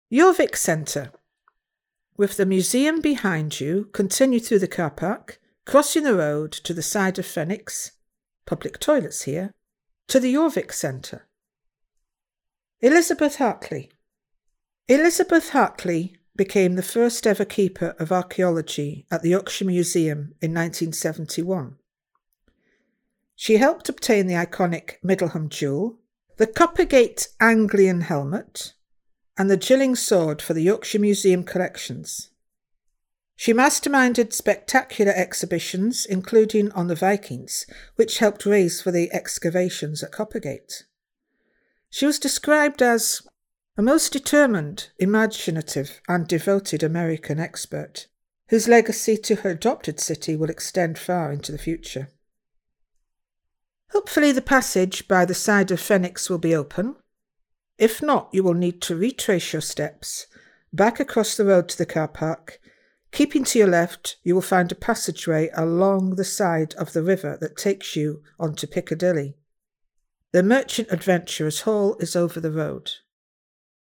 Jorvik Centre. With the museum behind you, continue through the car park, crossing the road to the side of Phoenix, public toilets here, to the Jorvik Centre. Elizabeth Hartley. Elizabeth Hartley became the first ever keeper of archaeology at the Yorkshire Museum in 1971. She helped obtain the iconic Middleham jewel, the Coppergate Anglian helmet, and the Gilling sword for the Yorkshire Museum collections. She masterminded spectacular exhibitions, including on the Vikings, which helped raise for the excavations at Coppergate. She was described as a most determined, imaginative and devoted American expert, whose legacy to her adopted city will extend far into the future. Hopefully the passage by the side of Phoenix will be open. If not, you will need to retrace your steps, back across the road to the car park. Keeping to your left, you will find a passageway along the side of the river that takes you onto Piccadilly. The Merchant Adventurers Hall is over the road.